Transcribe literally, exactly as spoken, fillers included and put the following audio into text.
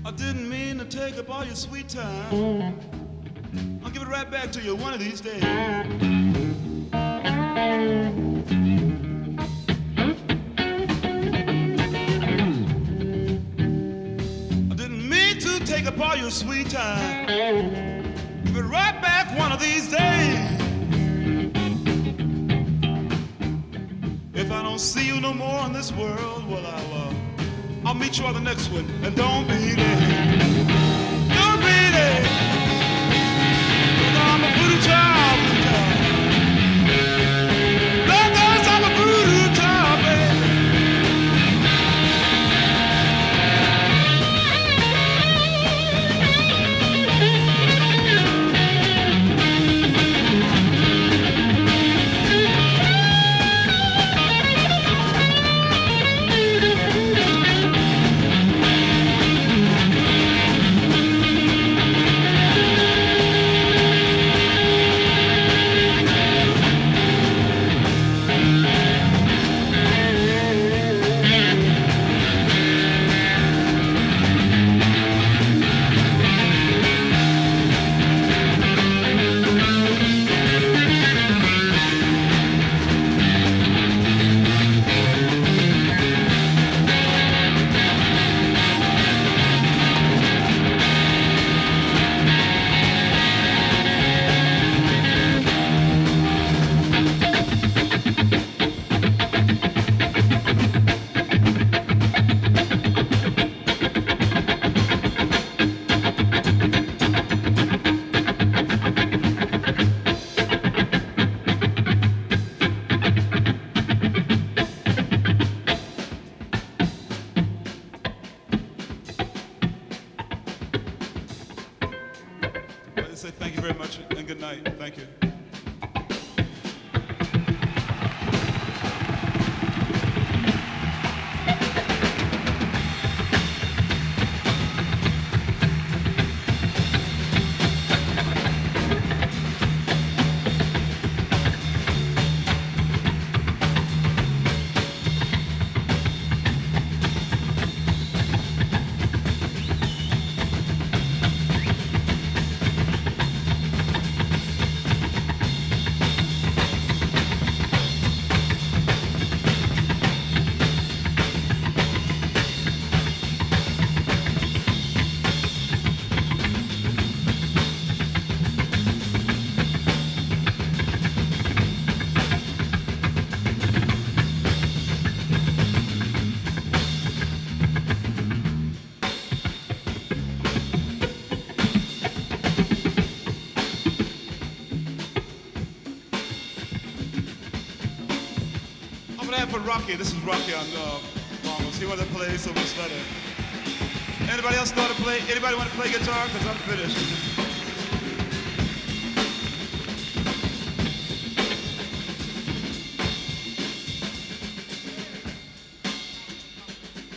I didn't mean to take up all your sweet time. I'll give it right back to you one of these days. I didn't mean to take up all your sweet time. Give it right back one of these days. If I don't see you no more in this world, well, I'll, uh, I'll meet you on the next one. And don't be there. Don't be there. 'Cause I'm a voodoo child, voodoo child. Lord knows I'm a voodoo child, baby. Say thank you very much and good night. Thank you. For Rocky, this is Rocky on uh, Bongo. He wanted to play, so we started. Anybody else start to play? Anybody want to play guitar? Because I'm finished.